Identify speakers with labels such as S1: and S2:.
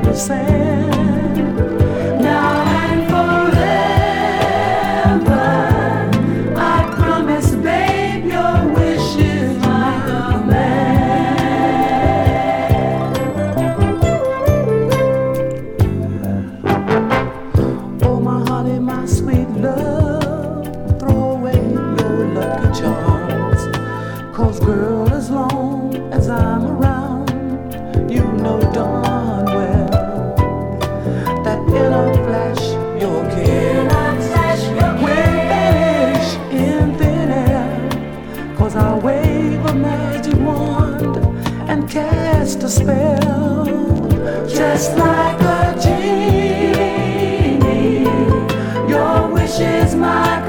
S1: the sand. Now and forever, I promise, babe, your wish is my command. Oh, my honey, my sweet love, throw away your lucky charms. 'Cause girl, as long as I'm around, you know darn well that in a flash your care will vanish in thin air. 'Cause I wave a magic wand and cast a spell, just like a genie. Your wish is my